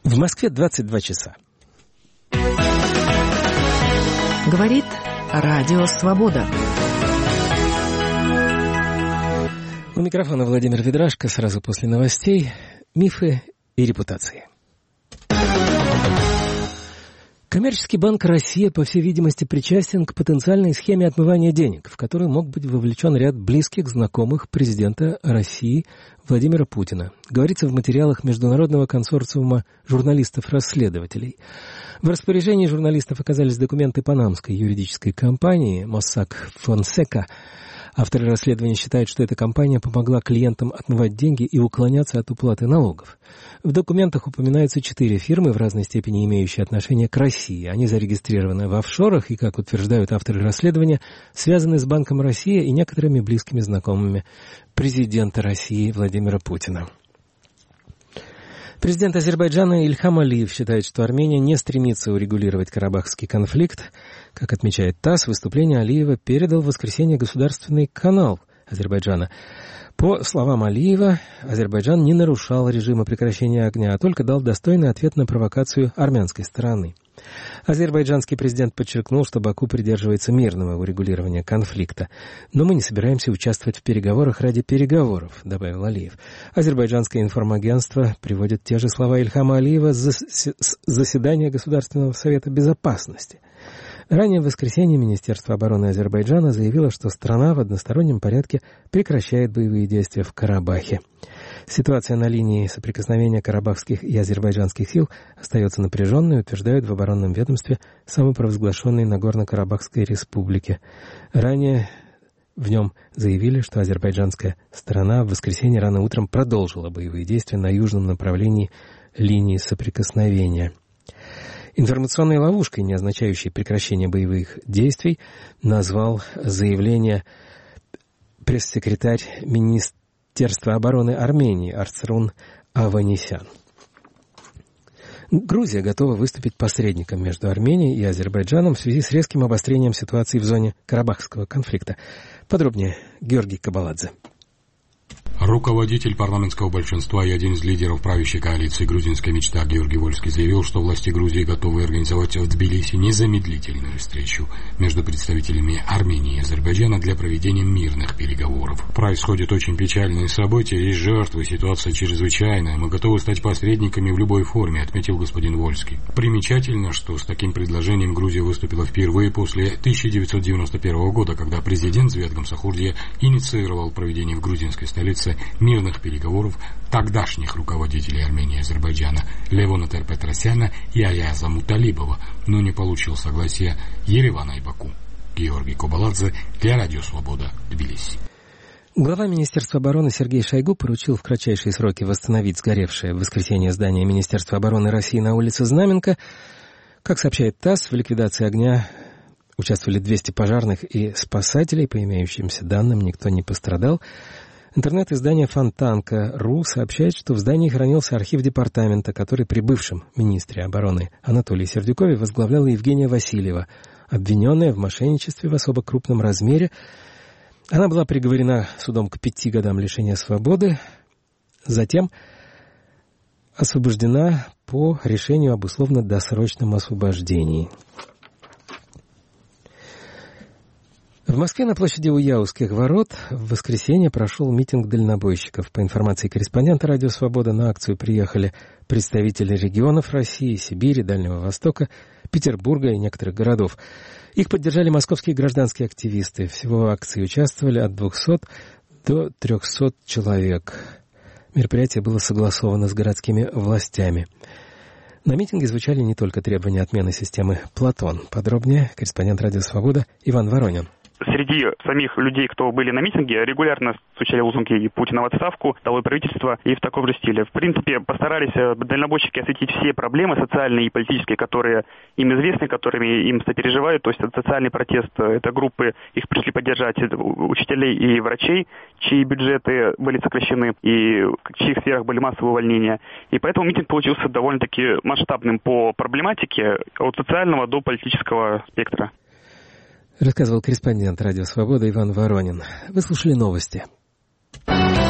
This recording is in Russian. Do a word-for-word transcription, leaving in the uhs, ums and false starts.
В Москве двадцать два часа. Говорит Радио Свобода. У микрофона Владимир Ведрашко. Сразу после новостей мифы и репутации. Коммерческий банк «Россия», по всей видимости, причастен к потенциальной схеме отмывания денег, в которую мог быть вовлечен ряд близких знакомых президента России Владимира Путина. Говорится в материалах Международного консорциума журналистов-расследователей. В распоряжении журналистов оказались документы панамской юридической компании Mossack Fonseca. Авторы расследования считают, что эта компания помогла клиентам отмывать деньги и уклоняться от уплаты налогов. В документах упоминаются четыре фирмы, в разной степени имеющие отношение к России. Они зарегистрированы в офшорах и, как утверждают авторы расследования, связаны с Банком России и некоторыми близкими знакомыми президента России Владимира Путина. Президент Азербайджана Ильхам Алиев считает, что Армения не стремится урегулировать карабахский конфликт. Как отмечает ТАСС, выступление Алиева передал в воскресенье государственный канал Азербайджана. По словам Алиева, Азербайджан не нарушал режима прекращения огня, а только дал достойный ответ на провокацию армянской стороны. Азербайджанский президент подчеркнул, что Баку придерживается мирного урегулирования конфликта. «Но мы не собираемся участвовать в переговорах ради переговоров», — добавил Алиев. Азербайджанское информагентство приводит те же слова Ильхама Алиева с заседания Государственного совета безопасности. Ранее в воскресенье Министерство обороны Азербайджана заявило, что страна в одностороннем порядке прекращает боевые действия в Карабахе. Ситуация на линии соприкосновения карабахских и азербайджанских сил остается напряженной, утверждают в оборонном ведомстве самопровозглашенной Нагорно-Карабахской республики. Ранее в нем заявили, что азербайджанская сторона в воскресенье рано утром продолжила боевые действия на южном направлении линии соприкосновения. Информационной ловушкой, не означающей прекращение боевых действий, назвал заявление пресс-секретарь Министерства обороны Армении Арцрун Аванесян. Грузия готова выступить посредником между Арменией и Азербайджаном в связи с резким обострением ситуации в зоне Карабахского конфликта. Подробнее Георгий Кабаладзе. Руководитель парламентского большинства и один из лидеров правящей коалиции «Грузинская мечта» Георгий Вольский заявил, что власти Грузии готовы организовать в Тбилиси незамедлительную встречу между представителями Армении и Азербайджана для проведения мирных переговоров. Происходят очень печальные события, есть жертвы, ситуация чрезвычайная, мы готовы стать посредниками в любой форме, отметил господин Вольский. Примечательно, что с таким предложением Грузия выступила впервые после тысяча девятьсот девяносто первого года, когда президент Звет Гамсахурдия инициировал проведение в грузинской столице мирных переговоров тогдашних руководителей Армении и Азербайджана Левона Тер-Петросяна и Аяза Муталибова, но не получил согласия Еревана и Баку. Георгий Кабаладзе для Радио Свобода, Тбилиси. Глава Министерства обороны Сергей Шойгу поручил в кратчайшие сроки восстановить сгоревшее в воскресенье здание Министерства обороны России на улице Знаменка. Как сообщает ТАСС, в ликвидации огня участвовали двести пожарных и спасателей. По имеющимся данным, никто не пострадал. Интернет-издание Фонтанка.ру сообщает, что в здании хранился архив департамента, который при бывшем министре обороны Анатолии Сердюкове возглавляла Евгения Васильева, обвиненная в мошенничестве в особо крупном размере. Она была приговорена судом к пяти годам лишения свободы, затем освобождена по решению об условно-досрочном освобождении. В Москве на площади у Яузских ворот в воскресенье прошел митинг дальнобойщиков. По информации корреспондента «Радио Свобода», на акцию приехали представители регионов России, Сибири, Дальнего Востока, Петербурга и некоторых городов. Их поддержали московские гражданские активисты. Всего в акции участвовали от двухсот до трехсот человек. Мероприятие было согласовано с городскими властями. На митинге звучали не только требования отмены системы «Платон». Подробнее корреспондент «Радио Свобода» Иван Воронин. Среди самих людей, кто были на митинге, регулярно звучали лозунги и Путина в отставку, долой правительство и в таком же стиле. В принципе, постарались дальнобойщики осветить все проблемы социальные и политические, которые им известны, которыми им сопереживают. То есть это социальный протест, это группы, их пришли поддержать учителей и врачей, чьи бюджеты были сокращены и в чьих сферах были массовые увольнения. И поэтому митинг получился довольно-таки масштабным по проблематике от социального до политического спектра. Рассказывал корреспондент «Радио Свобода» Иван Воронин. Вы слушали новости.